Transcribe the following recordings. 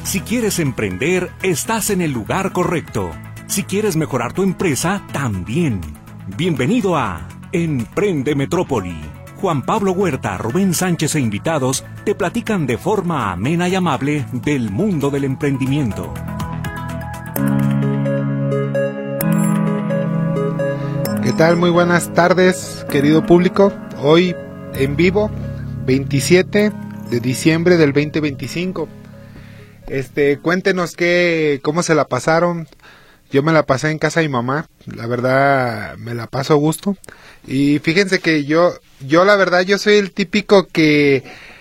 Si quieres emprender, estás en el lugar correcto. Si quieres mejorar tu empresa, también. Bienvenido a Emprende Metrópoli. Juan Pablo Huerta, Rubén Sánchez e invitados te platican de forma amena y amable del mundo del emprendimiento. ¿Qué tal? Muy buenas tardes, querido público. Hoy en vivo, 27 de diciembre del 2025. Cuéntenos cómo se la pasaron. Yo me la pasé en casa de mi mamá, la verdad me la paso a gusto. Y fíjense que yo la verdad, yo soy el típico que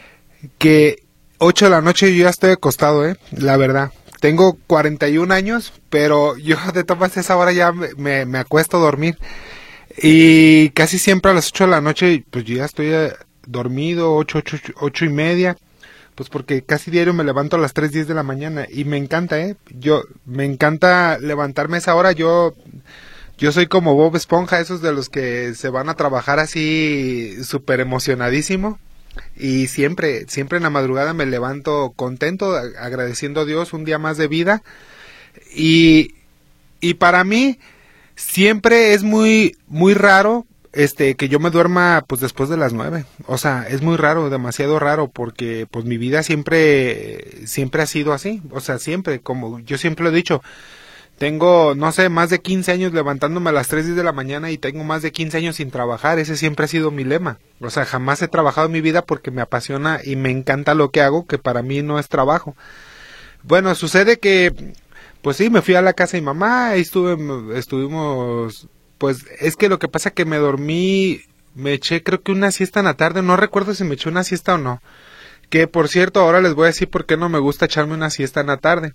8 de la noche yo ya estoy acostado, la verdad. Tengo 41 años, pero yo de todas esa hora ya me acuesto a dormir. Y casi siempre a las 8 de la noche, pues yo ya estoy dormido, 8 y media. Pues porque casi diario me levanto a las 3:10 de la mañana y me encanta, me encanta levantarme a esa hora. Yo soy como Bob Esponja, esos de los que se van a trabajar así súper emocionadísimo. Y siempre en la madrugada me levanto contento, agradeciendo a Dios un día más de vida. Y para mí siempre es muy raro que yo me duerma pues después de las 9. O sea, es muy raro, demasiado raro, porque pues mi vida siempre ha sido así. O sea, siempre, como yo siempre lo he dicho, tengo, no sé, más de 15 años levantándome a las 3:10 de la mañana y tengo más de 15 años sin trabajar. Ese siempre ha sido mi lema. O sea, jamás he trabajado en mi vida porque me apasiona y me encanta lo que hago, que para mí no es trabajo. Bueno, sucede que, pues sí, me fui a la casa de mi mamá, ahí estuvimos, pues es que lo que pasa que me dormí, me eché creo que una siesta en la tarde, no recuerdo si me eché una siesta o no. Que por cierto, ahora les voy a decir por qué no me gusta echarme una siesta en la tarde.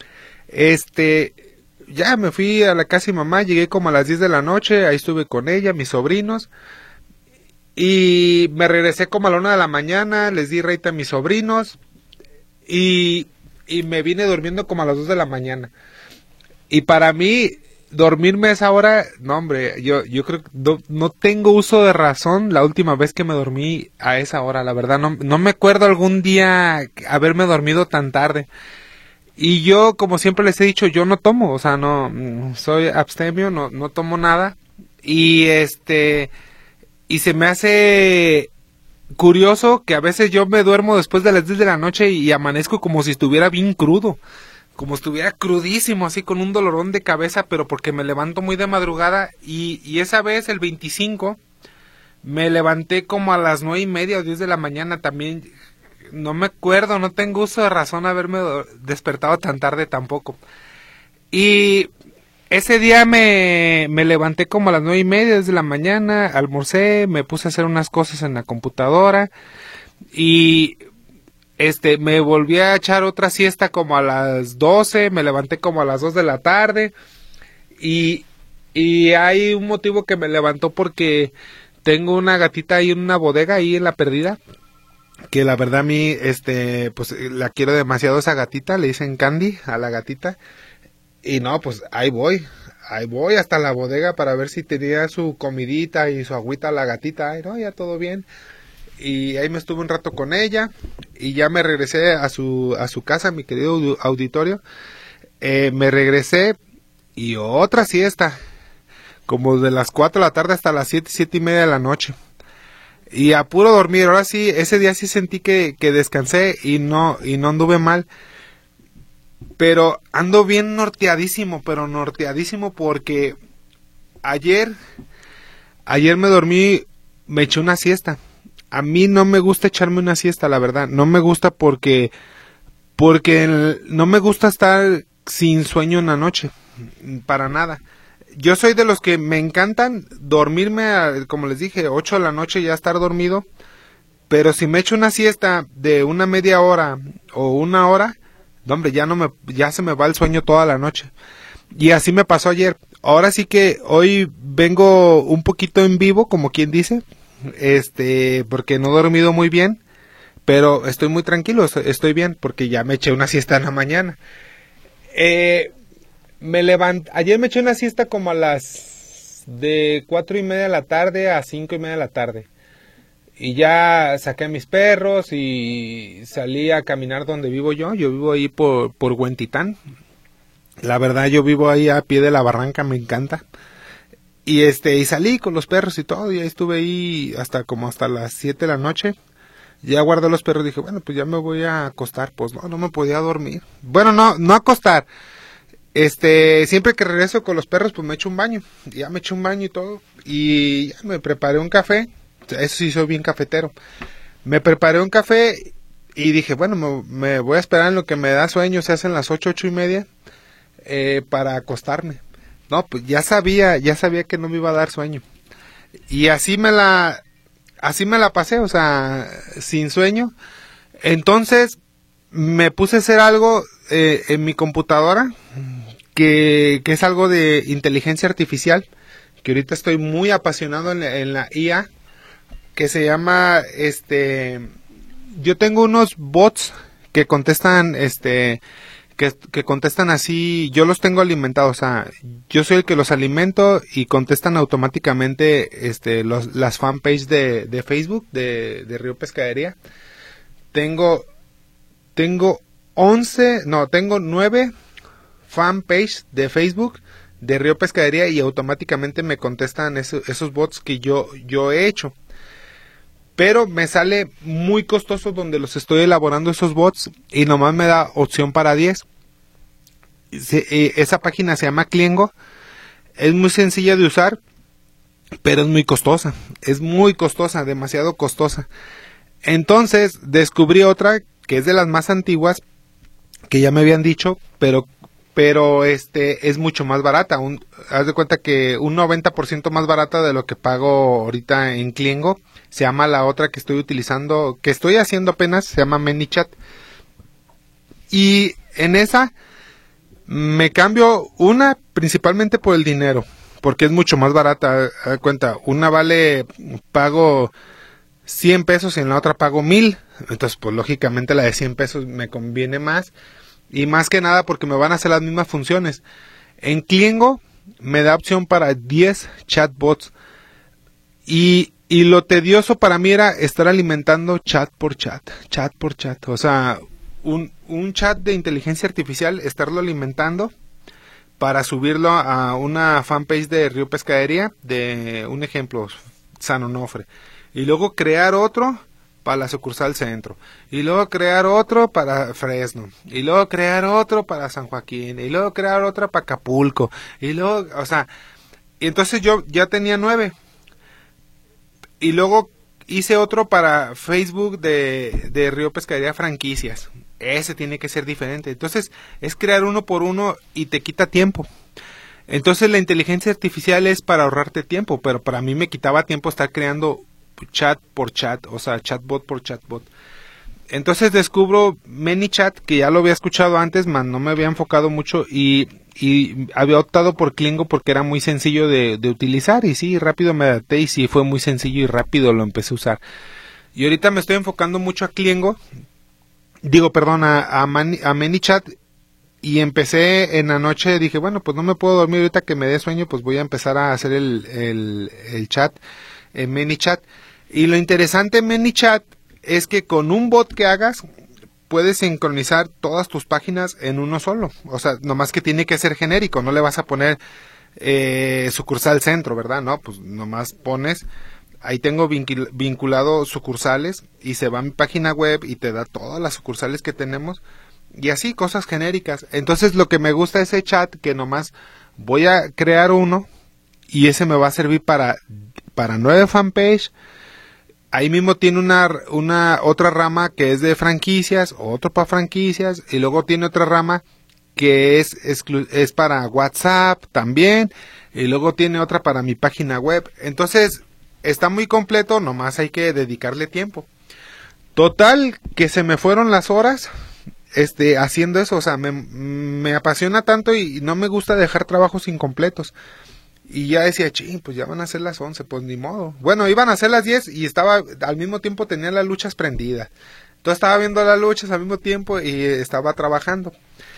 Ya me fui a la casa de mi mamá, llegué como a las 10 de la noche, ahí estuve con ella, mis sobrinos, y me regresé como a la 1 de la mañana, les di reita a mis sobrinos, y me vine durmiendo como a las 2 de la mañana. Y para mí, dormirme a esa hora, no hombre, yo creo que no tengo uso de razón la última vez que me dormí a esa hora, la verdad, no me acuerdo algún día haberme dormido tan tarde. Y yo, como siempre les he dicho, yo no tomo, o sea, no, soy abstemio, no tomo nada. Y y se me hace curioso que a veces yo me duermo después de las 10 de la noche y amanezco como si estuviera bien crudo, como si estuviera crudísimo, así con un dolorón de cabeza, pero porque me levanto muy de madrugada. Y esa vez, el 25, me levanté como a las 9:30 o 10 de la mañana también. No me acuerdo, no tengo uso de razón haberme despertado tan tarde tampoco. Y ese día me levanté como a las 9:30 de la mañana, almorcé, me puse a hacer unas cosas en la computadora y me volví a echar otra siesta como a las 12, me levanté como a las 2 de la tarde y hay un motivo que me levantó porque tengo una gatita ahí en una bodega ahí en La Perdida, que la verdad a mí, pues la quiero demasiado esa gatita, le dicen Candy a la gatita, y no, pues ahí voy hasta la bodega para ver si tenía su comidita y su agüita la gatita. Ay, no, ya todo bien, y ahí me estuve un rato con ella, y ya me regresé a su casa, mi querido auditorio, me regresé, y otra siesta, como de las 4 de la tarde hasta las 7:30 de la noche. Y a puro dormir. Ahora sí, ese día sí sentí que descansé y no anduve mal. Pero ando bien norteadísimo porque ayer me dormí, me eché una siesta. A mí no me gusta echarme una siesta, la verdad. No me gusta porque no me gusta estar sin sueño en la noche. Para nada. Yo soy de los que me encantan dormirme, como les dije, 8 de la noche ya estar dormido, pero si me echo una siesta de una media hora o una hora, no, hombre, ya se me va el sueño toda la noche. Y así me pasó ayer. Ahora sí que hoy vengo un poquito en vivo, como quien dice, porque no he dormido muy bien, pero estoy muy tranquilo, estoy bien, porque ya me eché una siesta en la mañana. Ayer me eché una siesta como a las de 4:30 de la tarde a 5:30 de la tarde. Y ya saqué a mis perros y salí a caminar donde vivo yo. Yo vivo ahí por Huentitán. La verdad, yo vivo ahí a pie de la barranca, me encanta. Y salí con los perros y todo, y ahí estuve ahí hasta las 7 de la noche. Ya guardé los perros y dije, bueno, pues ya me voy a acostar. Pues no me podía dormir. Bueno, no acostar. Siempre que regreso con los perros, pues me echo un baño. Ya me eché un baño y todo. Y ya me preparé un café. Eso sí, soy bien cafetero. Me preparé un café y dije, bueno, me voy a esperar en lo que me da sueño. Se hacen las 8:30, para acostarme. No, pues ya sabía que no me iba a dar sueño. Y así me la pasé, o sea, sin sueño. Entonces, me puse a hacer algo en mi computadora, que es algo de inteligencia artificial, que ahorita estoy muy apasionado en la IA, que se llama, yo tengo unos bots que contestan, que contestan así, yo los tengo alimentados, o sea, yo soy el que los alimento y contestan automáticamente las fanpages de Facebook de Río Pescadería. Tengo 9 fanpages de Facebook de Río Pescadería y automáticamente me contestan esos bots que yo he hecho. Pero me sale muy costoso donde los estoy elaborando esos bots y nomás me da opción para 10. Esa página se llama Cliengo. Es muy sencilla de usar, pero es muy costosa. Es muy costosa, demasiado costosa. Entonces descubrí otra que es de las más antiguas, que ya me habían dicho, pero es mucho más barata. Haz de cuenta que un 90% más barata de lo que pago ahorita en Cliengo. Se llama la otra que estoy utilizando, que estoy haciendo apenas, se llama ManyChat. Y en esa me cambio una principalmente por el dinero, porque es mucho más barata. Haz de cuenta, una pago 100 pesos y en la otra pago 1000. Entonces, pues lógicamente la de 100 pesos me conviene más. Y más que nada porque me van a hacer las mismas funciones. En Cliengo me da opción para 10 chatbots. Y lo tedioso para mí era estar alimentando chat por chat. O sea, un chat de inteligencia artificial, estarlo alimentando para subirlo a una fanpage de Río Pescadería, de un ejemplo, San Onofre. Y luego crear otro para la sucursal Centro, y luego crear otro para Fresno, y luego crear otro para San Joaquín, y luego crear otro para Acapulco, y luego, o sea, y entonces yo ya tenía 9, y luego hice otro para Facebook de Río Pescadería Franquicias. Ese tiene que ser diferente. Entonces es crear uno por uno y te quita tiempo. Entonces la inteligencia artificial es para ahorrarte tiempo, pero para mí me quitaba tiempo estar creando chat por chat, o sea, chatbot por chatbot. Entonces descubro ManyChat, que ya lo había escuchado antes, man, no me había enfocado mucho y había optado por Cliengo porque era muy sencillo de utilizar, y sí, rápido me adapté y sí, fue muy sencillo y rápido lo empecé a usar. Y ahorita me estoy enfocando mucho a Cliengo, a ManyChat, y empecé en la noche, dije, bueno, pues no me puedo dormir ahorita que me dé sueño, pues voy a empezar a hacer el chat en ManyChat. Y lo interesante en ManyChat es que con un bot que hagas puedes sincronizar todas tus páginas en uno solo. O sea, nomás que tiene que ser genérico, no le vas a poner sucursal Centro, ¿verdad? No, pues nomás pones, ahí tengo vinculado sucursales y se va a mi página web y te da todas las sucursales que tenemos y así, cosas genéricas. Entonces lo que me gusta es ese chat, que nomás voy a crear uno y ese me va a servir para 9 fanpage. Ahí mismo tiene una otra rama que es de franquicias, otro para franquicias, y luego tiene otra rama que es para WhatsApp también, y luego tiene otra para mi página web. Entonces está muy completo, nomás hay que dedicarle tiempo. Total que se me fueron las horas haciendo eso. O sea, me apasiona tanto y no me gusta dejar trabajos incompletos. Y ya decía, ching, pues ya van a ser las 11, pues ni modo. Bueno, iban a ser las 10 y al mismo tiempo tenía las luchas prendidas. Entonces estaba viendo las luchas al mismo tiempo y estaba trabajando.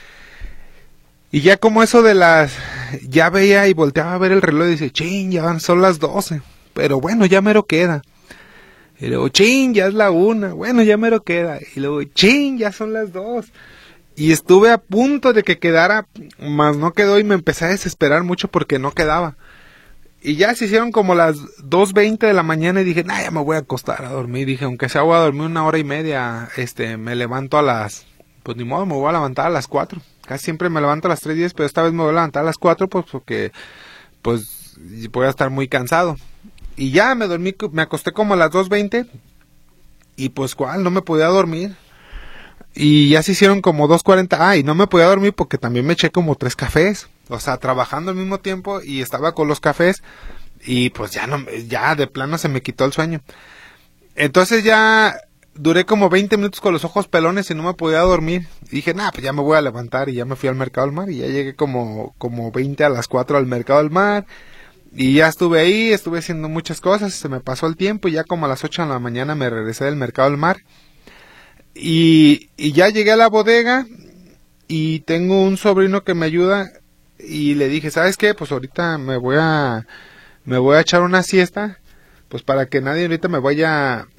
Y ya como eso ya veía y volteaba a ver el reloj y dice, ching, son las 12. Pero bueno, ya mero queda. Y luego, chin, ya es la 1, bueno, ya mero queda. Y luego, chin, ya son las 2. Y estuve a punto de que quedara, mas no quedó y me empecé a desesperar mucho porque no quedaba. Y ya se hicieron como las 2:20 de la mañana y dije, nah, ya me voy a acostar a dormir. Dije, aunque sea voy a dormir 1 hora y media, me levanto a las, pues ni modo, me voy a levantar a las 4. Casi siempre me levanto a las 3:10, pero esta vez me voy a levantar a las 4, pues porque, pues, voy a estar muy cansado. Y ya me dormí, me acosté como a las 2:20 y pues cuál, no me podía dormir. Y ya se hicieron como 2:40. Ah, y no me podía dormir porque también me eché como 3 cafés. O sea, trabajando al mismo tiempo y estaba con los cafés. Y pues ya no, ya de plano se me quitó el sueño. Entonces ya duré como 20 minutos con los ojos pelones y no me podía dormir. Y dije, nah, pues ya me voy a levantar. Y ya me fui al Mercado del Mar. Y ya llegué como 20 a las 4 al Mercado del Mar. Y ya estuve ahí, estuve haciendo muchas cosas. Se me pasó el tiempo y ya como a las 8 de la mañana me regresé del Mercado del Mar. Y ya llegué a la bodega y tengo un sobrino que me ayuda y le dije, ¿sabes qué? Pues ahorita me voy a echar una siesta, pues para que nadie ahorita me vaya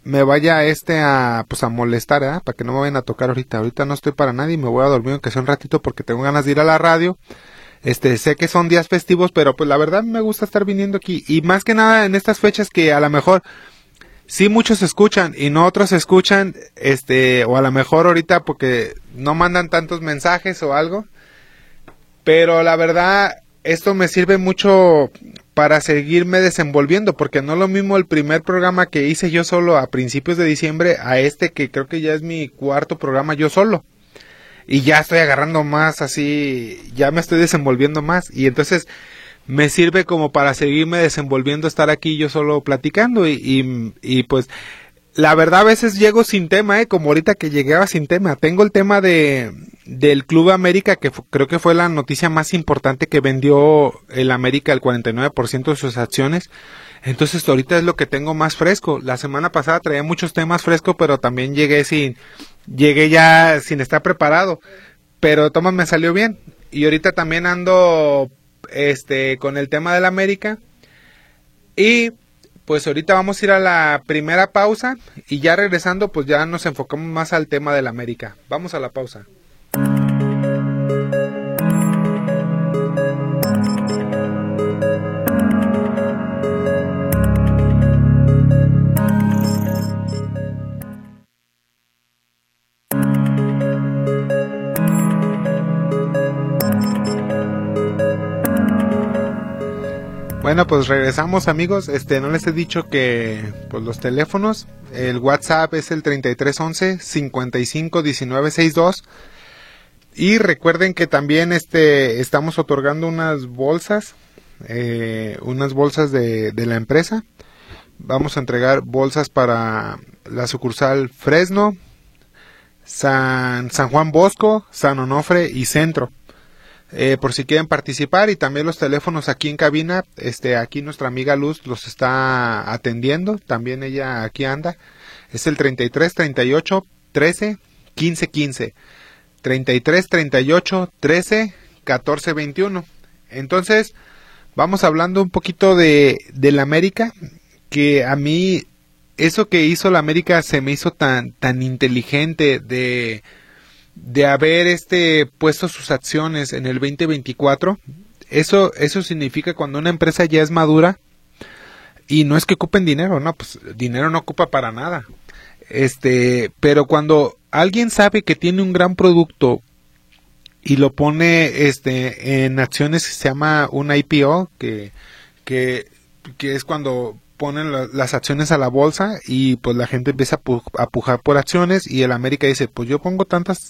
pues a molestar, ¿eh? Para que no me vayan a tocar ahorita no estoy para nadie y me voy a dormir aunque sea un ratito porque tengo ganas de ir a la radio. Sé que son días festivos, pero pues la verdad me gusta estar viniendo aquí y más que nada en estas fechas que a lo mejor sí, muchos escuchan y no otros escuchan, o a lo mejor ahorita porque no mandan tantos mensajes o algo, pero la verdad esto me sirve mucho para seguirme desenvolviendo, porque no es lo mismo el primer programa que hice yo solo a principios de diciembre a que creo que ya es mi 4º programa yo solo, y ya estoy agarrando más así, ya me estoy desenvolviendo más, y entonces me sirve como para seguirme desenvolviendo, estar aquí yo solo platicando y pues la verdad a veces llego sin tema, como ahorita que llegaba sin tema. Tengo el tema del Club América, que creo que fue la noticia más importante que vendió el América, el 49% de sus acciones. Entonces ahorita es lo que tengo más fresco. La semana pasada traía muchos temas frescos, pero también llegué ya sin estar preparado. Pero toma, me salió bien. Y ahorita también ando con el tema del América y pues ahorita vamos a ir a la primera pausa y ya regresando pues ya nos enfocamos más al tema del América. Vamos a la pausa. Bueno, pues regresamos, amigos. No les he dicho que pues los teléfonos, el WhatsApp es el 3311 551962 y recuerden que también estamos otorgando unas bolsas de la empresa. Vamos a entregar bolsas para la sucursal Fresno, San Juan Bosco, San Onofre y Centro. Por si quieren participar, y también los teléfonos aquí en cabina, aquí nuestra amiga Luz los está atendiendo, también ella aquí anda, es el 33 38 13 15 15, 33 38 13 14 21. Entonces vamos hablando un poquito de la América, que a mí eso que hizo la América se me hizo tan inteligente de haber puesto sus acciones en el 2024. Eso significa cuando una empresa ya es madura, y no es que ocupen dinero, no, pues dinero no ocupa para nada. Pero cuando alguien sabe que tiene un gran producto y lo pone en acciones, se llama un IPO, que es cuando ponen las acciones a la bolsa y pues la gente empieza a pujar por acciones, y el América dice, pues yo pongo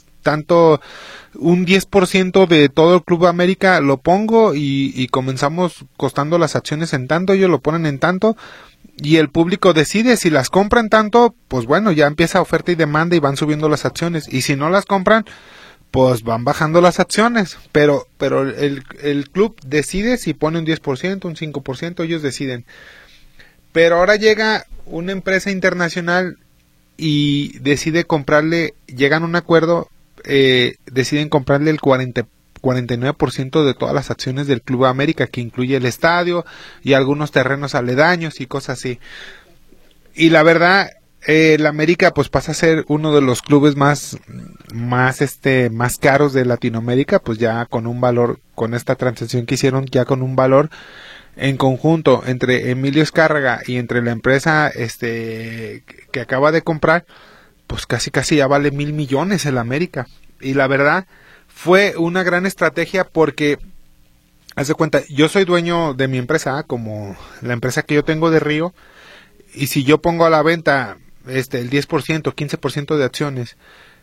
un 10% de todo el Club América lo pongo, y comenzamos costando las acciones en tanto, ellos lo ponen en tanto y el público decide si las compran tanto, pues bueno, ya empieza oferta y demanda y van subiendo las acciones, y si no las compran, pues van bajando las acciones, pero el club decide si pone un 10%, un 5%, ellos deciden. Pero ahora llega una empresa internacional y decide comprarle, llegan a un acuerdo, deciden comprarle el 49% de todas las acciones del Club América, que incluye el estadio y algunos terrenos aledaños y cosas así. Y la verdad, el América pues pasa a ser uno de los clubes más caros de Latinoamérica, pues ya con un valor, con esta transacción que hicieron, ya con un valor en conjunto entre Emilio Azcárraga y entre la empresa que acaba de comprar, pues casi ya vale 1,000,000,000 el América. Y la verdad fue una gran estrategia porque, haz de cuenta, yo soy dueño de mi empresa, como la empresa que yo tengo de Río, y si yo pongo a la venta el 10%, 15% de acciones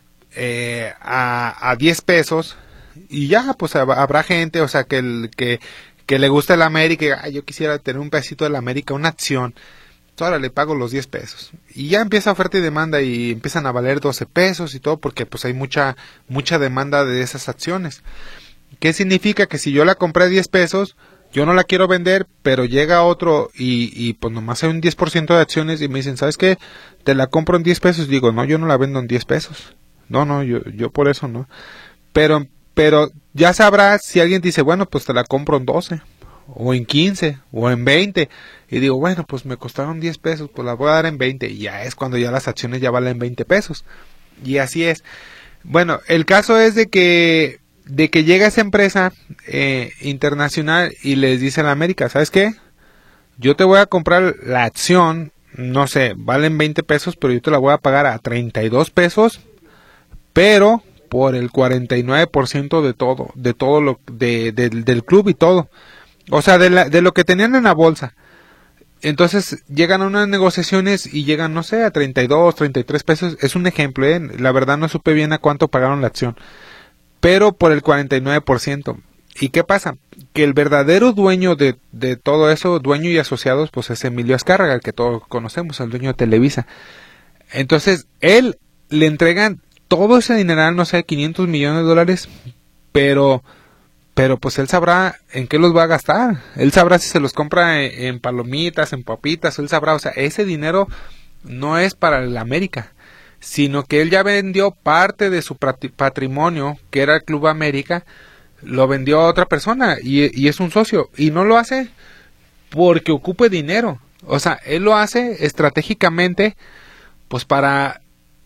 a 10 pesos, y ya pues habrá gente, o sea, que le gusta el América y yo quisiera tener un pedacito del América, una acción, ahora le pago los 10 pesos. Y ya empieza oferta y demanda y empiezan a valer 12 pesos y todo porque pues hay mucha demanda de esas acciones. ¿Qué significa? Que si yo la compré a 10 pesos, yo no la quiero vender, pero llega otro y pues nomás hay un 10% de acciones y me dicen, ¿sabes qué? Te la compro en 10 pesos. Digo, no, yo no la vendo en 10 pesos. No, yo por eso no. Pero ya sabrás si alguien dice, bueno, pues te la compro en 12, o en 15, o en 20. Y digo, bueno, pues me costaron 10 pesos, pues la voy a dar en 20. Y ya es cuando ya las acciones ya valen 20 pesos. Y así es. Bueno, el caso es de que llega esa empresa internacional y les dice a la América, ¿sabes qué? Yo te voy a comprar la acción, no sé, valen 20 pesos, pero yo te la voy a pagar a 32 pesos, pero por el 49% de todo del club y todo. O sea, de lo que tenían en la bolsa. Entonces llegan a unas negociaciones y llegan, no sé, a 32, 33 pesos. Es un ejemplo, la verdad no supe bien a cuánto pagaron la acción. Pero por el 49%. ¿Y qué pasa? Que el verdadero dueño de todo eso, dueño y asociados, pues es Emilio Azcárraga, el que todos conocemos, el dueño de Televisa. Entonces, él le entregan todo ese dineral, no sé, 500 millones de dólares, pero pues él sabrá en qué los va a gastar. Él sabrá si se los compra en palomitas, en papitas, él sabrá, o sea, ese dinero no es para el América, sino que él ya vendió parte de su patrimonio, que era el Club América, lo vendió a otra persona y es un socio, y no lo hace porque ocupe dinero, o sea, él lo hace estratégicamente, pues para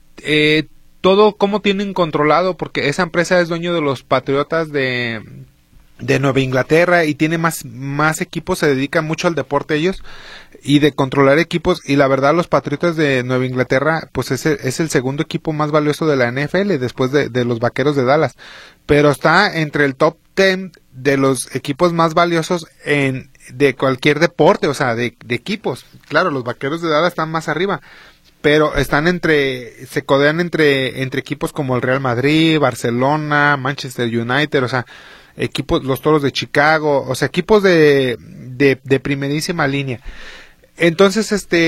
todo como tienen controlado, porque esa empresa es dueño de los Patriotas de Nueva Inglaterra y tiene más equipos, se dedican mucho al deporte ellos y de controlar equipos, y la verdad los Patriotas de Nueva Inglaterra pues es el segundo equipo más valioso de la NFL después de los Vaqueros de Dallas, pero está entre el top 10 de los equipos más valiosos de cualquier deporte, o sea, de equipos. Claro, los Vaqueros de Dallas están más arriba, pero se codean entre equipos como el Real Madrid, Barcelona, Manchester United, o sea, equipos, los Toros de Chicago, o sea, equipos de primerísima línea. Entonces,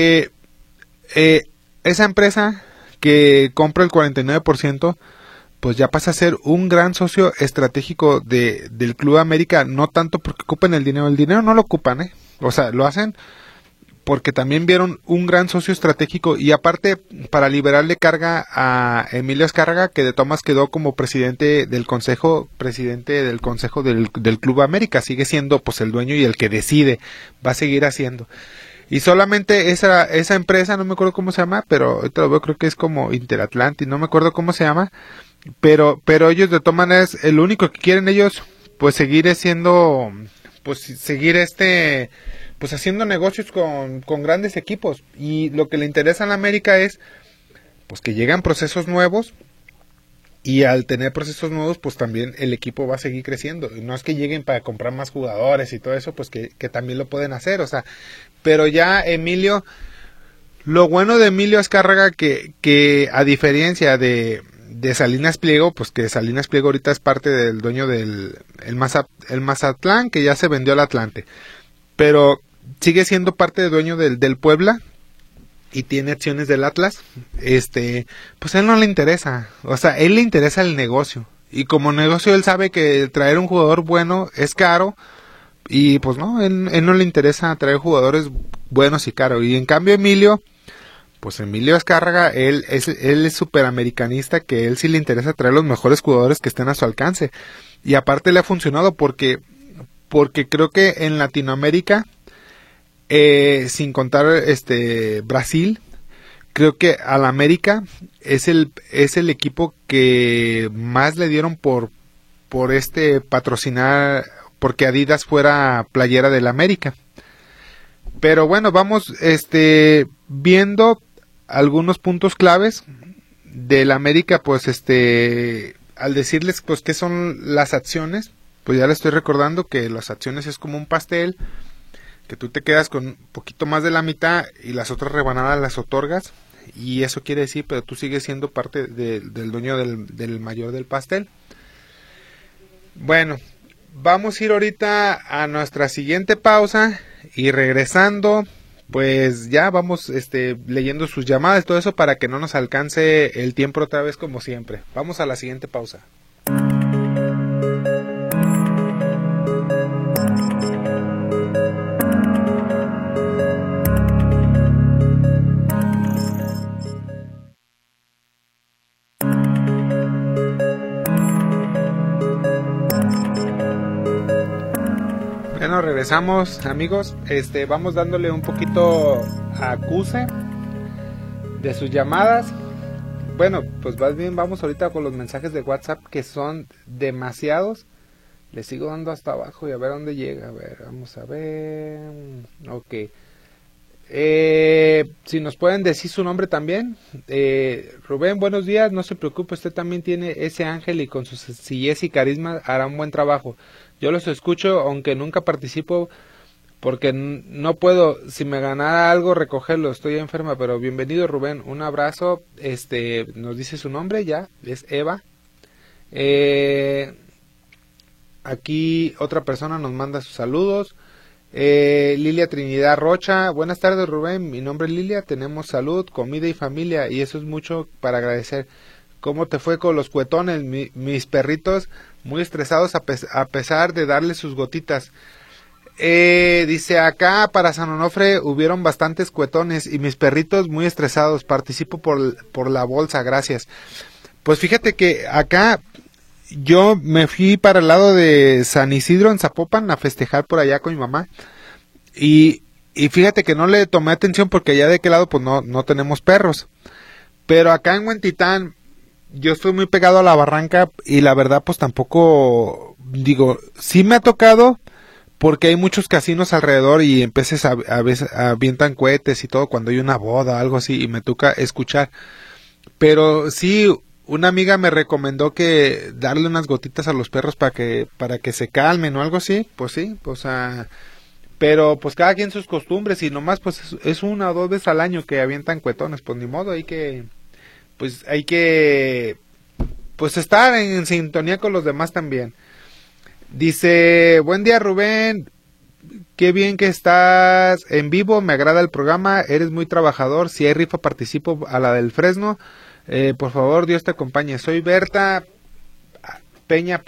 esa empresa que compra el 49%, pues ya pasa a ser un gran socio estratégico del Club América, no tanto porque ocupen el dinero no lo ocupan, o sea, lo hacen porque también vieron un gran socio estratégico, y aparte para liberarle carga a Emilio Azcárraga, que de tomas quedó como presidente del consejo del Club América, sigue siendo pues el dueño y el que decide, va a seguir haciendo. Y solamente esa empresa, no me acuerdo cómo se llama, pero ahorita lo veo, creo que es como Interatlantic, no me acuerdo cómo se llama, pero ellos de todas maneras, el único que quieren ellos, pues seguir haciendo, pues haciendo negocios con grandes equipos, y lo que le interesa a la América es pues que llegan procesos nuevos, y al tener procesos nuevos pues también el equipo va a seguir creciendo, y no es que lleguen para comprar más jugadores y todo eso, pues que también lo pueden hacer, o sea, pero ya Emilio, lo bueno de Emilio Azcárraga que a diferencia de Salinas Pliego, pues que Salinas Pliego ahorita es parte del dueño del el Mazatlán, que ya se vendió al Atlante, pero sigue siendo parte de dueño del Puebla y tiene acciones del Atlas. Pues a él no le interesa, o sea, a él le interesa el negocio, y como negocio él sabe que traer un jugador bueno es caro, y pues no, él no le interesa traer jugadores buenos y caros. Y en cambio Emilio Azcárraga, él es superamericanista, que él sí le interesa traer los mejores jugadores que estén a su alcance, y aparte le ha funcionado porque creo que en Latinoamérica, sin contar Brasil, creo que al América es el equipo que más le dieron por patrocinar, porque Adidas fuera playera del América. Pero bueno, vamos viendo algunos puntos claves del América, pues al decirles pues qué son las acciones, pues ya les estoy recordando que las acciones es como un pastel, que tú te quedas con un poquito más de la mitad y las otras rebanadas las otorgas, y eso quiere decir, pero tú sigues siendo parte del dueño del mayor del pastel. Bueno, vamos a ir ahorita a nuestra siguiente pausa y regresando, pues ya vamos leyendo sus llamadas, todo eso para que no nos alcance el tiempo otra vez como siempre. Vamos a la siguiente pausa. Bueno, regresamos, amigos. Vamos dándole un poquito a acuse de sus llamadas. Bueno, pues más bien vamos ahorita con los mensajes de WhatsApp, que son demasiados. Le sigo dando hasta abajo y a ver dónde llega. A ver, vamos a ver. Ok. Si nos pueden decir su nombre también. Rubén, buenos días. No se preocupe, usted también tiene ese ángel y con su sencillez y carisma hará un buen trabajo. Yo los escucho, aunque nunca participo, porque no puedo, si me ganara algo, recogerlo. Estoy enferma, pero bienvenido, Rubén. Un abrazo. Nos dice su nombre, ya, es Eva. Aquí otra persona nos manda sus saludos. Lilia Trinidad Rocha, buenas tardes, Rubén, mi nombre es Lilia, tenemos salud, comida y familia, y eso es mucho para agradecer. ¿Cómo te fue con los cuetones? Mis perritos muy estresados a pesar de darles sus gotitas. Dice acá para San Onofre hubieron bastantes cuetones y mis perritos muy estresados, participo por la bolsa, gracias. Pues fíjate que acá yo me fui para el lado de San Isidro en Zapopan a festejar por allá con mi mamá y fíjate que no le tomé atención porque allá de aquel lado pues no tenemos perros, pero acá en Huentitán yo estoy muy pegado a la barranca y la verdad pues tampoco, digo, sí me ha tocado porque hay muchos casinos alrededor y en veces avientan cohetes y todo cuando hay una boda o algo así y me toca escuchar, pero sí. Una amiga me recomendó que darle unas gotitas a los perros para que se calmen o algo así, pues sí, pues pero pues cada quien sus costumbres y nomás pues es una o dos veces al año que avientan cuetones, pues ni modo, hay que pues estar en sintonía con los demás también. Dice, buen día Rubén, qué bien que estás en vivo, me agrada el programa, eres muy trabajador, si hay rifa participo a la del Fresno. Por favor, Dios te acompañe. Soy Berta Peña.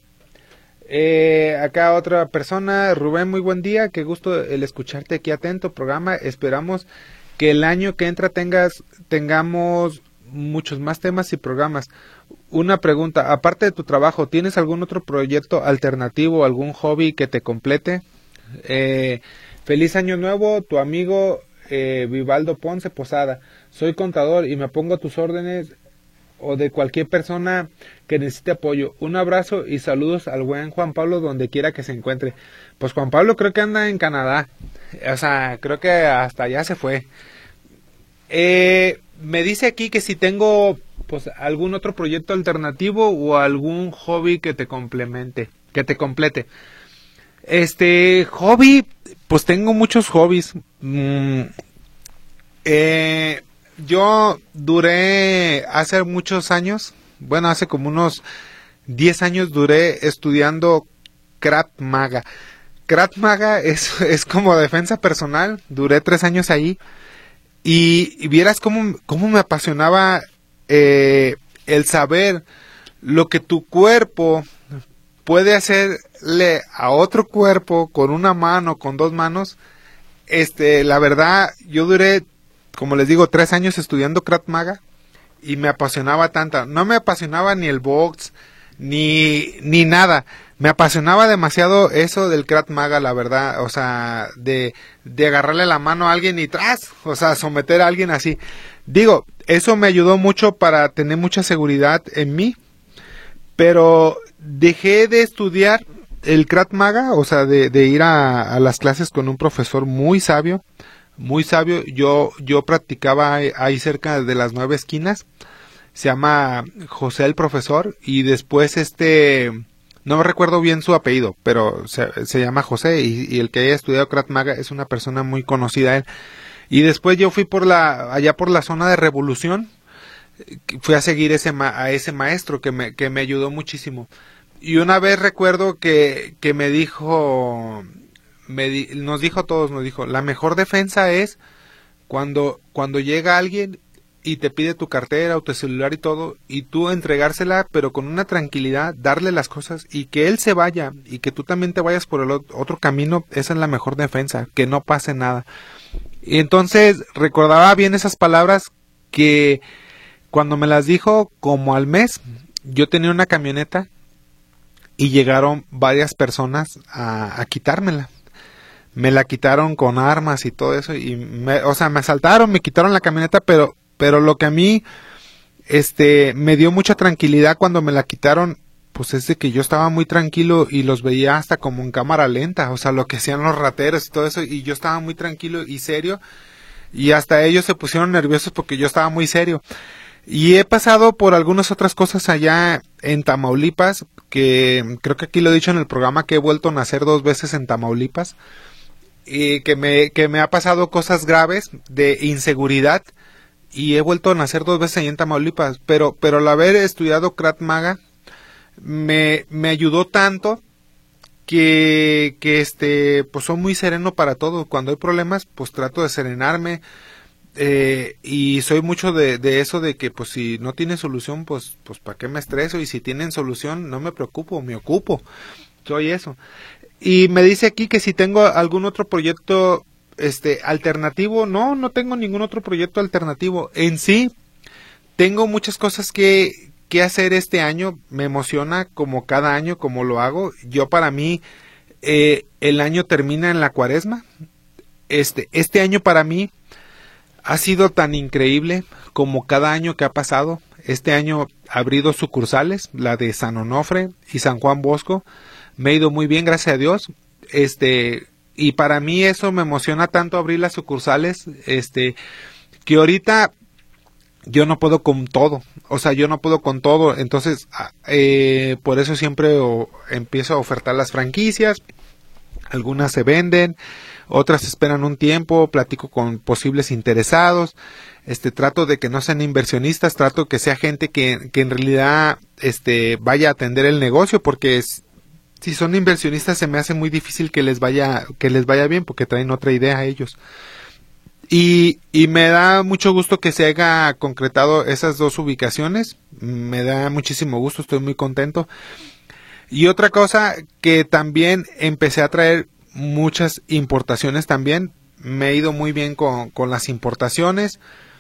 Acá otra persona, Rubén, muy buen día, qué gusto el escucharte aquí atento, programa, esperamos que el año que entra tengamos muchos más temas y programas. Una pregunta, aparte de tu trabajo, ¿tienes algún otro proyecto alternativo, algún hobby que te complete? Feliz año nuevo, tu amigo Vivaldo Ponce Posada. Soy contador y me pongo a tus órdenes o de cualquier persona que necesite apoyo. Un abrazo y saludos al buen Juan Pablo donde quiera que se encuentre. Pues Juan Pablo creo que anda en Canadá. O sea, creo que hasta allá se fue. Me dice aquí que si tengo pues algún otro proyecto alternativo o algún hobby que te complemente, que te complete. Hobby, pues tengo muchos hobbies. Yo duré hace muchos años, bueno, hace como unos 10 años duré estudiando Krav Maga. Krav Maga es como defensa personal, duré 3 años ahí y vieras cómo me apasionaba el saber lo que tu cuerpo puede hacerle a otro cuerpo con una mano, con 2 manos. La verdad, yo duré, como les digo, 3 años estudiando Krav Maga y me apasionaba tanto. No me apasionaba ni el box, ni nada. Me apasionaba demasiado eso del Krav Maga, la verdad. O sea, de agarrarle la mano a alguien y tras, o sea, someter a alguien así. Digo, eso me ayudó mucho para tener mucha seguridad en mí, pero dejé de estudiar el Krav Maga, o sea, de ir a las clases con un profesor muy sabio, muy sabio. Yo practicaba ahí cerca de las 9 esquinas. Se llama José el profesor, y después no me recuerdo bien su apellido, pero se llama José, y el que haya estudiado Krav Maga es una persona muy conocida él. Y después yo fui allá por la zona de Revolución, fui a seguir a ese maestro que me ayudó muchísimo. Y una vez recuerdo que me dijo, nos dijo a todos, nos dijo, la mejor defensa es cuando llega alguien y te pide tu cartera o tu celular y todo, y tú entregársela, pero con una tranquilidad, darle las cosas y que él se vaya y que tú también te vayas por el otro camino. Esa es la mejor defensa, que no pase nada. Y entonces recordaba bien esas palabras, que cuando me las dijo, como al mes, yo tenía una camioneta y llegaron varias personas a quitármela. Me la quitaron con armas y todo eso, y me asaltaron, me quitaron la camioneta, pero lo que a mí me dio mucha tranquilidad cuando me la quitaron, pues es de que yo estaba muy tranquilo y los veía hasta como en cámara lenta, o sea, lo que hacían los rateros y todo eso, y yo estaba muy tranquilo y serio, y hasta ellos se pusieron nerviosos porque yo estaba muy serio. Y he pasado por algunas otras cosas allá en Tamaulipas, que creo que aquí lo he dicho en el programa, que he vuelto a nacer 2 veces en Tamaulipas, y que me ha pasado cosas graves de inseguridad, y he vuelto a nacer 2 veces ahí en Tamaulipas, pero al haber estudiado Krav Maga me ayudó tanto que pues soy muy sereno para todo. Cuando hay problemas, pues trato de serenarme, y soy mucho de eso, de que pues si no tiene solución, pues para qué me estreso, y si tienen solución no me preocupo, me ocupo. Soy eso. Y me dice aquí que si tengo algún otro proyecto alternativo. No tengo ningún otro proyecto alternativo. En sí tengo muchas cosas que hacer este año. Me emociona como cada año como lo hago. Yo, para mí, el año termina en la Cuaresma. Este año para mí ha sido tan increíble como cada año que ha pasado. Este año abrí 2 sucursales, la de San Onofre y San Juan Bosco. Me ha ido muy bien, gracias a Dios. Y para mí eso me emociona tanto, abrir las sucursales, que ahorita yo no puedo con todo. O sea, yo no puedo con todo. Entonces, por eso siempre empiezo a ofertar las franquicias. Algunas se venden, otras esperan un tiempo, platico con posibles interesados. Trato de que no sean inversionistas, trato que sea gente que en realidad vaya a atender el negocio, porque si son inversionistas se me hace muy difícil que les vaya bien, porque traen otra idea a ellos. Y me da mucho gusto que se haya concretado esas 2 ubicaciones. Me da muchísimo gusto, estoy muy contento. Y otra cosa, que también empecé a traer muchas importaciones también. Me he ido muy bien con las importaciones.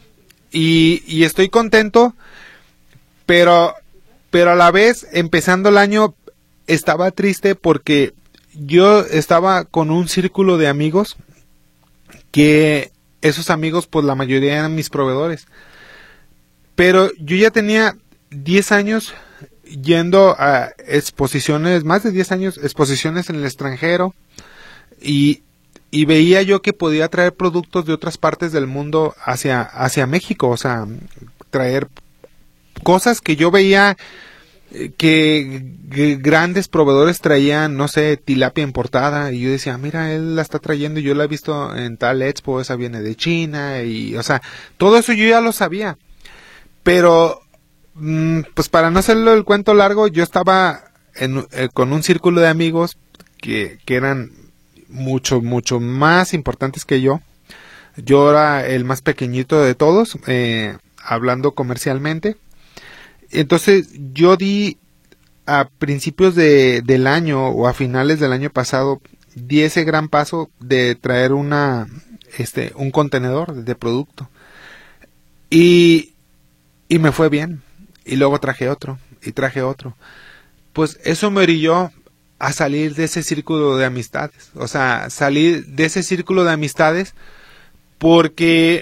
Y estoy contento, pero a la vez, empezando el año, estaba triste porque yo estaba con un círculo de amigos, que esos amigos, pues la mayoría eran mis proveedores, pero yo ya tenía 10 años yendo a exposiciones, más de 10 años, exposiciones en el extranjero, y veía yo que podía traer productos de otras partes del mundo hacia México, o sea, traer cosas que yo veía que grandes proveedores traían, no sé, tilapia importada, y yo decía, mira, él la está trayendo, y yo la he visto en tal expo, esa viene de China, y o sea, todo eso yo ya lo sabía, pero pues para no hacerlo el cuento largo, yo estaba con un círculo de amigos que eran mucho más importantes que yo. Yo era el más pequeñito de todos, hablando comercialmente. Entonces yo di a principios del año, o a finales del año pasado, di ese gran paso de traer un contenedor de producto, y me fue bien, y luego traje otro, y traje otro. Pues eso me orilló a salir de ese círculo de amistades, o sea, salir de ese círculo de amistades, porque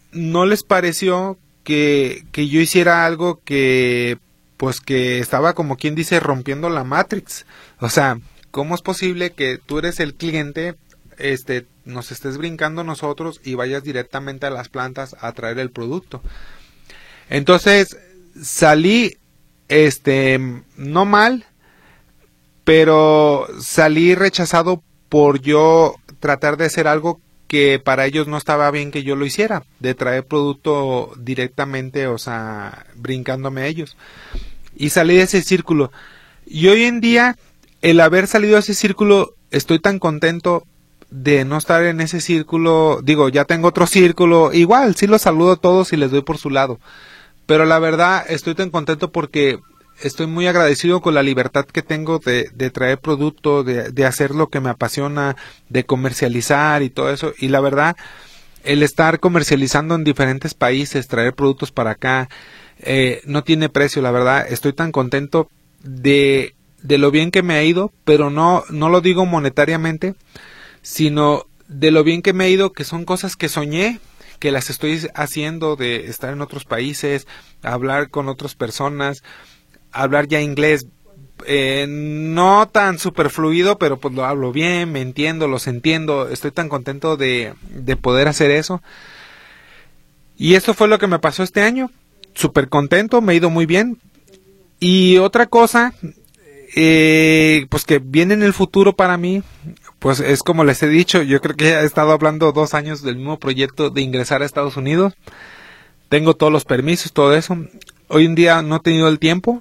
no les pareció que yo hiciera algo que, pues que estaba como quien dice rompiendo la Matrix. O sea, ¿cómo es posible que tú eres el cliente, nos estés brincando nosotros y vayas directamente a las plantas a traer el producto? Entonces salí, no mal, pero salí rechazado por yo tratar de hacer algo que para ellos no estaba bien que yo lo hiciera, de traer producto directamente, o sea, brincándome a ellos. Y salí de ese círculo. Y hoy en día, el haber salido de ese círculo, estoy tan contento de no estar en ese círculo. Digo, ya tengo otro círculo, igual, sí los saludo a todos y les doy por su lado. Pero la verdad, estoy tan contento porque estoy muy agradecido con la libertad que tengo de traer producto, de hacer lo que me apasiona, de comercializar y todo eso. Y la verdad, el estar comercializando en diferentes países, traer productos para acá, no tiene precio, la verdad. Estoy tan contento de lo bien que me ha ido, pero no lo digo monetariamente, sino de lo bien que me ha ido, que son cosas que soñé, que las estoy haciendo, de estar en otros países, hablar con otras personas, hablar ya inglés, no tan super fluido, pero pues lo hablo bien, me entiendo, los entiendo, estoy tan contento de poder hacer eso. Y esto fue lo que me pasó este año, súper contento, me ha ido muy bien. Y otra cosa, pues que viene en el futuro para mí, pues es como les he dicho, yo creo que he estado hablando 2 años del mismo proyecto de ingresar a Estados Unidos. Tengo todos los permisos, todo eso. Hoy en día no he tenido el tiempo.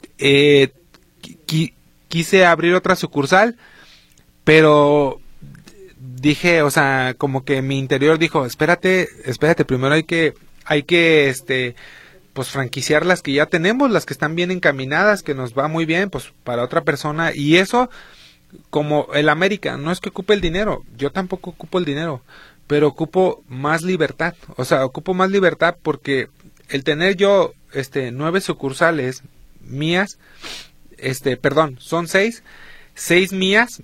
Quise abrir otra sucursal, pero dije, o sea, como que mi interior dijo, espérate, primero hay que pues franquiciar las que ya tenemos, las que están bien encaminadas, que nos va muy bien, pues para otra persona. Y eso, como el América, no es que ocupe el dinero, yo tampoco ocupo el dinero, pero ocupo más libertad. O sea, ocupo más libertad porque el tener yo 9 sucursales mías, son 6 mías,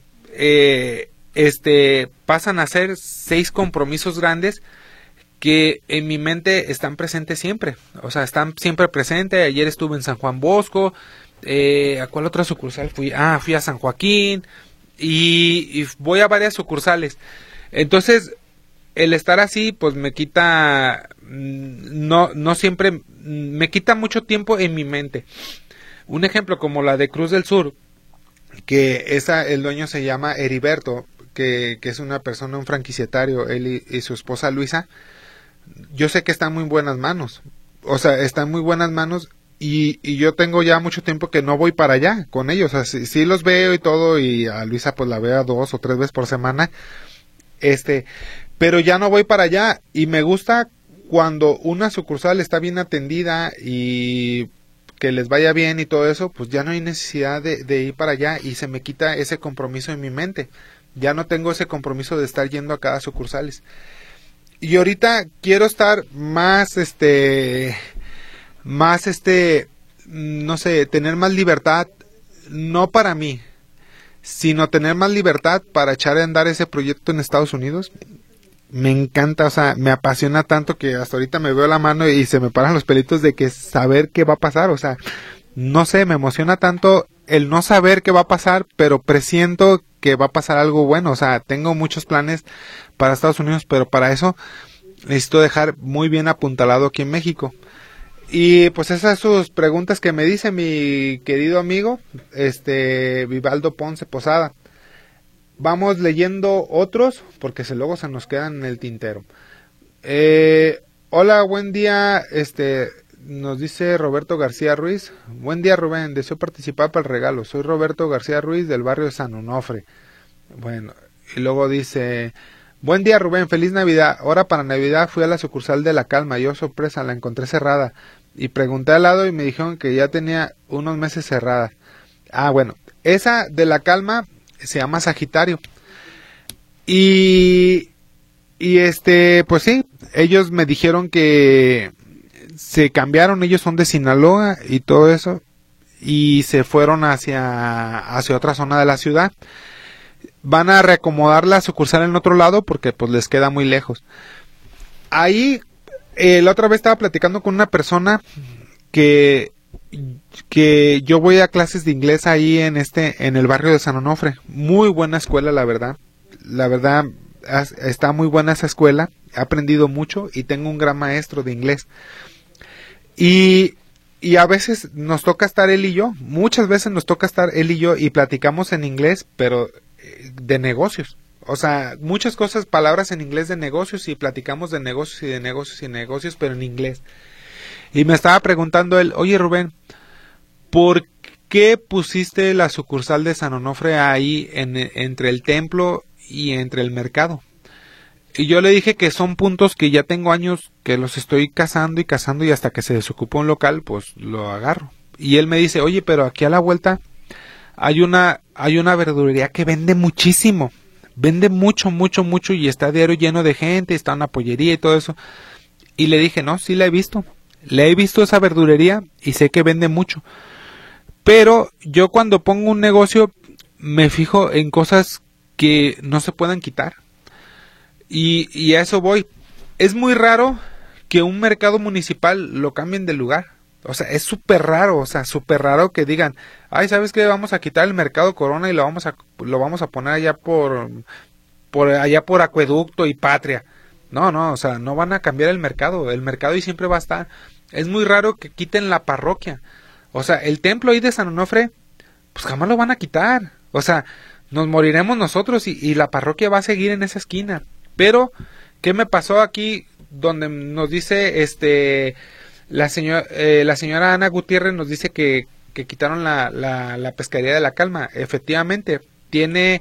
pasan a ser 6 compromisos grandes que en mi mente están presentes siempre. O sea, están siempre presentes. Ayer estuve en San Juan Bosco. ¿A cuál otra sucursal fui? Fui a San Joaquín. Y voy a varias sucursales. Entonces, el estar así, pues me quita, no siempre, me quita mucho tiempo en mi mente. Un ejemplo como la de Cruz del Sur, que el dueño se llama Heriberto, que es una persona, un franquiciatario, él y su esposa Luisa. Yo sé que están muy buenas manos, o sea, están muy buenas manos, y yo tengo ya mucho tiempo que no voy para allá con ellos. O sea, sí los veo y todo, y a Luisa pues la veo 2 o 3 veces por semana, pero ya no voy para allá, y me gusta cuando una sucursal está bien atendida y que les vaya bien y todo eso, pues ya no hay necesidad de ir para allá, y se me quita ese compromiso en mi mente. Ya no tengo ese compromiso de estar yendo a cada sucursales. Y ahorita quiero estar más, no sé, tener más libertad, no para mí, sino tener más libertad para echar a andar ese proyecto en Estados Unidos. Me encanta, o sea, me apasiona tanto que hasta ahorita me veo la mano y se me paran los pelitos de que saber qué va a pasar. O sea, no sé, me emociona tanto el no saber qué va a pasar, pero presiento que va a pasar algo bueno. O sea, tengo muchos planes para Estados Unidos, pero para eso necesito dejar muy bien apuntalado aquí en México. Y pues esas son sus preguntas que me dice mi querido amigo Vivaldo Ponce Posada. Vamos leyendo otros porque luego se nos quedan en el tintero. Hola, buen día, nos dice Roberto García Ruiz. Buen día, Rubén, deseo participar para el regalo. Soy Roberto García Ruiz del barrio de San Onofre. Bueno, y luego dice, buen día, Rubén, feliz Navidad. Ahora para Navidad fui a la sucursal de La Calma. Yo, sorpresa, la encontré cerrada. Y pregunté al lado y me dijeron que ya tenía unos meses cerrada. Bueno, esa de La Calma se llama Sagitario. Y pues sí, ellos me dijeron que se cambiaron, ellos son de Sinaloa y todo eso, y se fueron hacia otra zona de la ciudad. Van a reacomodar la sucursal en otro lado porque pues les queda muy lejos. Ahí La otra vez estaba platicando con una persona que yo voy a clases de inglés ahí en el barrio de San Onofre. Muy buena escuela, la verdad. La verdad, está muy buena esa escuela. He aprendido mucho y tengo un gran maestro de inglés. Y a veces nos toca estar él y yo. Muchas veces nos toca estar él y yo y platicamos en inglés, pero de negocios. O sea, muchas cosas, palabras en inglés de negocios y platicamos de negocios y de negocios y negocios, pero en inglés. Y me estaba preguntando él, oye Rubén, ¿por qué pusiste la sucursal de San Onofre ahí entre el templo y entre el mercado? Y yo le dije que son puntos que ya tengo años que los estoy cazando y hasta que se desocupó un local, pues lo agarro. Y él me dice, oye, pero aquí a la vuelta hay una verdulería que vende muchísimo. Vende mucho, mucho, mucho y está diario lleno de gente, está una pollería y todo eso. Y le dije, no, sí la he visto. Le he visto esa verdulería y sé que vende mucho. Pero yo cuando pongo un negocio me fijo en cosas que no se puedan quitar. Y a eso voy. Es muy raro que un mercado municipal lo cambien de lugar. O sea, es súper raro, súper raro que digan, ay, ¿sabes qué? Vamos a quitar el mercado Corona y lo vamos a poner allá por Acueducto y Patria. No, no van a cambiar el mercado y siempre va a estar. Es muy raro que quiten la parroquia. O sea, el templo ahí de San Onofre, pues jamás lo van a quitar. O sea, nos moriremos nosotros y la parroquia va a seguir en esa esquina. Pero, ¿qué me pasó aquí donde nos dice la señora Ana Gutiérrez nos dice que quitaron la pescadería de la Calma? Efectivamente, tiene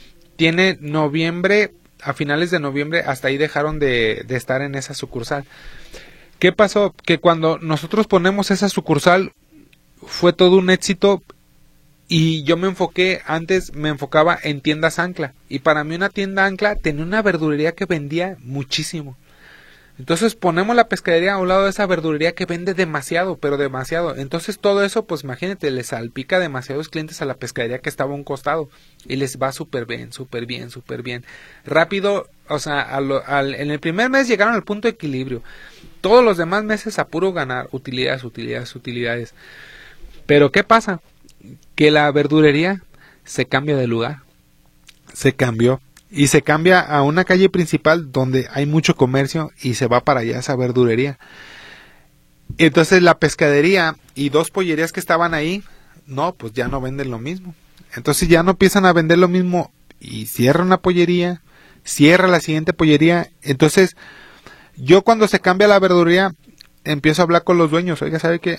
noviembre, a finales de noviembre, hasta ahí dejaron de estar en esa sucursal. ¿Qué pasó? Que cuando nosotros ponemos esa sucursal fue todo un éxito. Y yo me enfocaba en tiendas ancla. Y para mí una tienda ancla tenía una verdulería que vendía muchísimo. Entonces ponemos la pescadería a un lado de esa verdulería que vende demasiado, pero demasiado. Entonces todo eso, pues imagínate, le salpica demasiados clientes a la pescadería que estaba a un costado. Y les va súper bien, súper bien, súper bien. Rápido, o sea, en el primer mes llegaron al punto de equilibrio. Todos los demás meses a puro ganar, utilidades. Pero ¿qué pasa? Que la verdulería se cambia de lugar. Se cambió. Y se cambia a una calle principal donde hay mucho comercio y se va para allá esa verdulería. Entonces la pescadería y dos pollerías que estaban ahí, no, pues ya no venden lo mismo. Entonces ya no empiezan a vender lo mismo y cierra una pollería, cierra la siguiente pollería. Entonces yo cuando se cambia la verdulería empiezo a hablar con los dueños. Oiga, ¿sabe qué?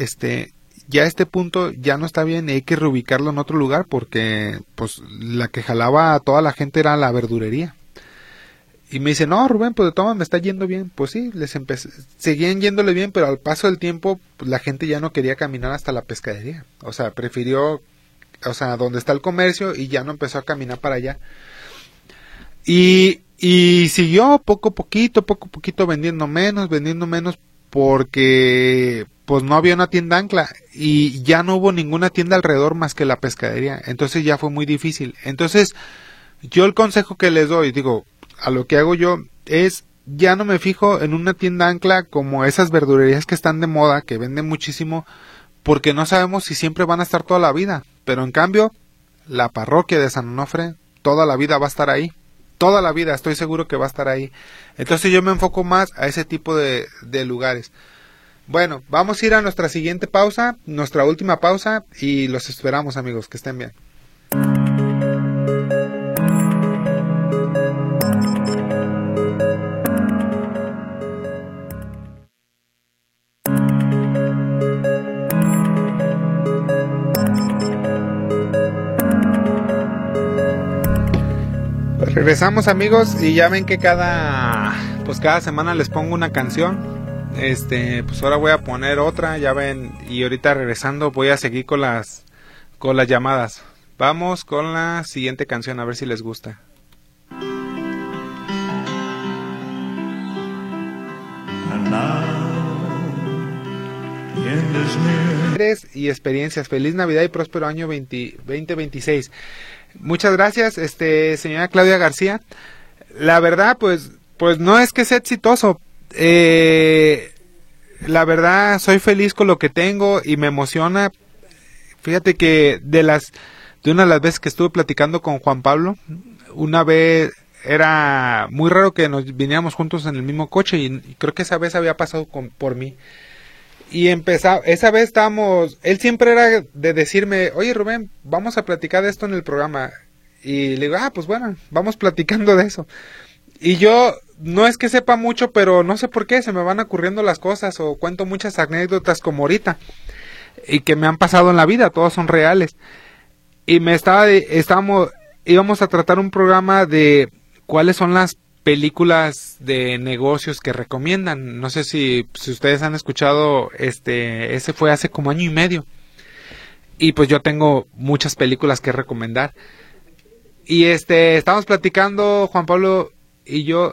Ya este punto ya no está bien y hay que reubicarlo en otro lugar porque pues la que jalaba a toda la gente era la verdulería. Y me dice, no Rubén, pues de todo me está yendo bien. Pues sí, seguían yéndole bien, pero al paso del tiempo pues, la gente ya no quería caminar hasta la pescadería. O sea, prefirió, donde está el comercio y ya no empezó a caminar para allá. Y siguió poco a poquito vendiendo menos porque pues no había una tienda ancla y ya no hubo ninguna tienda alrededor más que la pescadería. Entonces ya fue muy difícil. Entonces yo el consejo que les doy, a lo que hago yo es ya no me fijo en una tienda ancla como esas verdulerías que están de moda, que venden muchísimo, porque no sabemos si siempre van a estar toda la vida. Pero en cambio, la parroquia de San Onofre toda la vida va a estar ahí. Toda la vida estoy seguro que va a estar ahí. Entonces yo me enfoco más a ese tipo de lugares. Bueno, vamos a ir a nuestra siguiente pausa, nuestra última pausa, y los esperamos, amigos, que estén bien. Pues regresamos, amigos, y ya ven que cada semana les pongo una canción. Pues ahora voy a poner otra, ya ven, y ahorita regresando voy a seguir con las llamadas. Vamos con la siguiente canción, a ver si les gusta. Y experiencias, feliz Navidad y próspero año 2026. Muchas gracias, señora Claudia García. La verdad, pues no es que sea exitoso, La verdad, soy feliz con lo que tengo y me emociona. Fíjate que de una de las veces que estuve platicando con Juan Pablo, una vez era muy raro que nos viniéramos juntos en el mismo coche y creo que esa vez había pasado por mí. Y esa vez él siempre era de decirme, oye Rubén, vamos a platicar de esto en el programa. Y le digo, pues bueno, vamos platicando de eso. Y yo no es que sepa mucho, pero no sé por qué se me van ocurriendo las cosas o cuento muchas anécdotas como ahorita y que me han pasado en la vida, todos son reales. Y íbamos a tratar un programa de cuáles son las películas de negocios que recomiendan. No sé si ustedes han escuchado, ese fue hace como año y medio. Y pues yo tengo muchas películas que recomendar. Y estábamos platicando Juan Pablo y yo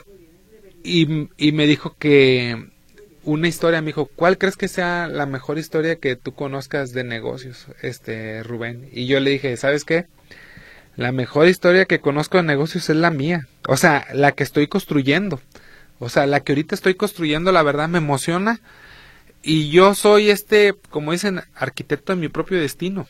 y me dijo que una historia, me dijo, ¿cuál crees que sea la mejor historia que tú conozcas de negocios, Rubén? Y yo le dije, ¿sabes qué? La mejor historia que conozco de negocios es la mía, o sea, la que estoy construyendo, o sea, la que ahorita estoy construyendo, la verdad me emociona, y yo soy como dicen, arquitecto de mi propio destino,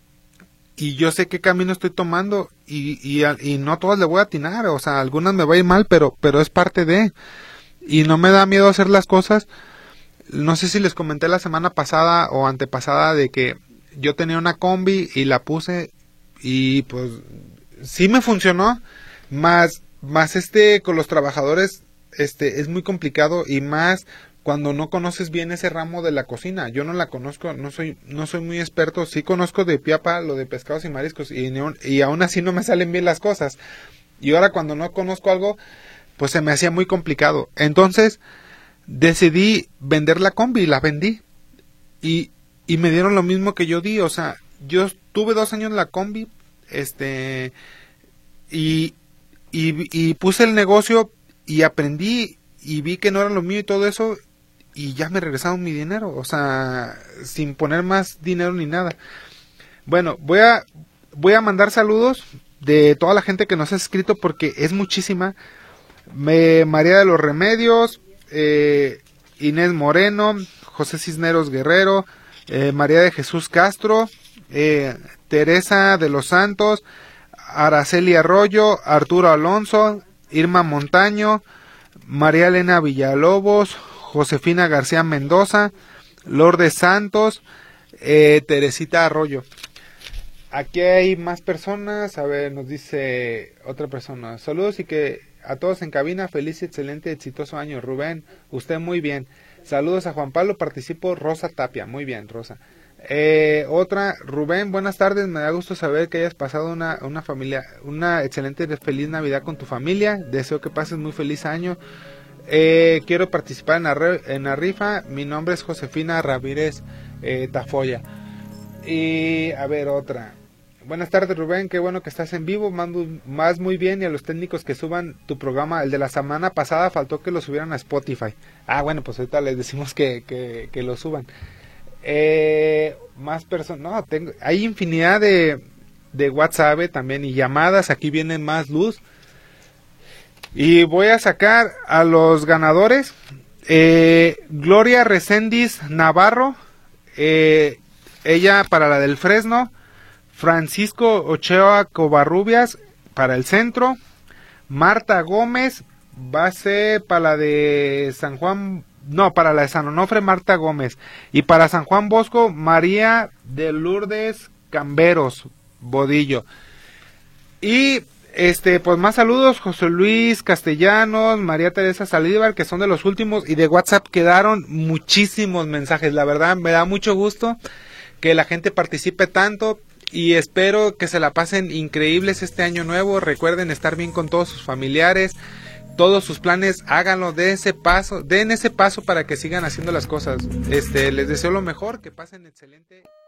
y yo sé qué camino estoy tomando, y no todas le voy a atinar, o sea, algunas me va a ir mal, pero es parte y no me da miedo hacer las cosas. No sé si les comenté la semana pasada o antepasada de que yo tenía una combi y la puse y pues sí me funcionó, más con los trabajadores es muy complicado y más cuando no conoces bien ese ramo de la cocina. Yo no la conozco, no soy muy experto, sí conozco de piapa lo de pescados y mariscos y aún así no me salen bien las cosas. Y ahora cuando no conozco algo, pues se me hacía muy complicado. Entonces decidí vender la combi y la vendí. Y me dieron lo mismo que yo di, o sea, yo tuve 2 años en la combi, y puse el negocio y aprendí y vi que no era lo mío y todo eso y ya me regresaron mi dinero, o sea, sin poner más dinero ni nada. Bueno, voy a mandar saludos de toda la gente que nos ha escrito porque es muchísima. María de los Remedios, Inés Moreno, José Cisneros Guerrero, María de Jesús Castro, Teresa de los Santos, Araceli Arroyo, Arturo Alonso, Irma Montaño, María Elena Villalobos, Josefina García Mendoza, Lourdes Santos, Teresita Arroyo. Aquí hay más personas. A ver, nos dice otra persona. Saludos y que a todos en cabina, feliz, excelente, exitoso año. Rubén, usted muy bien. Saludos a Juan Pablo, participo Rosa Tapia. Muy bien, Rosa. Otra, Rubén, buenas tardes, me da gusto saber que hayas pasado una excelente feliz Navidad con tu familia. Deseo que pases muy feliz año. Quiero participar en la rifa. Mi nombre es Josefina Ramírez Tafoya. Y a ver, otra. Buenas tardes, Rubén, qué bueno que estás en vivo, más muy bien, y a los técnicos que suban tu programa. El de la semana pasada faltó que lo subieran a Spotify. Bueno, pues ahorita les decimos que lo suban. Más personas, no, hay infinidad de WhatsApp también y llamadas, aquí viene más luz. Y voy a sacar a los ganadores. Gloria Reséndiz Navarro, ella para la del Fresno. Francisco Ochoa Covarrubias para el centro. Marta Gómez va a ser para la de San Juan, no, para la de San Onofre, Marta Gómez. Y para San Juan Bosco, María de Lourdes Camberos Bodillo. Y pues más saludos, José Luis Castellanos, María Teresa Saldívar, que son de los últimos, y de WhatsApp quedaron muchísimos mensajes. La verdad me da mucho gusto que la gente participe tanto. Y espero que se la pasen increíbles este año nuevo. Recuerden estar bien con todos sus familiares, todos sus planes, háganlo, den ese paso para que sigan haciendo las cosas. Les deseo lo mejor, que pasen excelente.